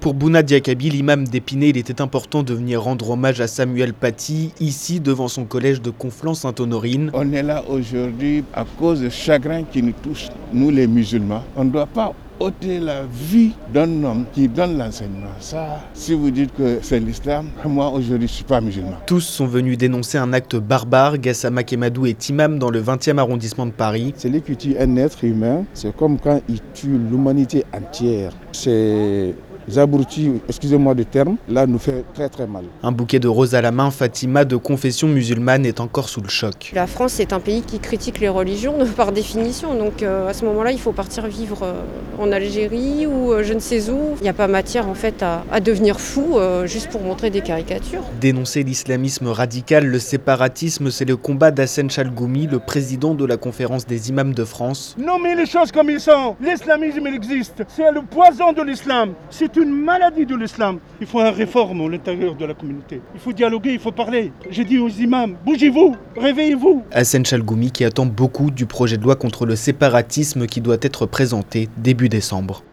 Pour Bouna Diakaby, l'imam d'Épinay, il était important de venir rendre hommage à Samuel Paty, ici devant son collège de Conflans-Sainte-Honorine. On est là aujourd'hui à cause du chagrin qui nous touche, nous les musulmans. On ne doit pas ôter la vie d'un homme qui donne l'enseignement. Ça, si vous dites que c'est l'islam, moi aujourd'hui je ne suis pas musulman. Tous sont venus dénoncer un acte barbare. Gassama Kemadou est imam dans le 20e arrondissement de Paris. Celui qui tue un être humain, c'est comme quand il tue l'humanité entière. C'est abrutis, excusez-moi du terme, là nous fait très très mal. Un bouquet de roses à la main, Fatima, de confession musulmane, est encore sous le choc. La France est un pays qui critique les religions par définition, donc à ce moment-là il faut partir vivre en Algérie ou je ne sais où. Il n'y a pas matière en fait à devenir fou juste pour montrer des caricatures. Dénoncer l'islamisme radical, le séparatisme, c'est le combat d'Hassen Chalgoumi, le président de la conférence des imams de France. Nommez les choses comme ils sont. L'islamisme il existe, c'est le poison de l'islam. C'est une maladie de l'islam. Il faut une réforme à l'intérieur de la communauté. Il faut dialoguer, il faut parler. J'ai dit aux imams, bougez-vous, réveillez-vous. Hassen Chalgoumi qui attend beaucoup du projet de loi contre le séparatisme qui doit être présenté début décembre.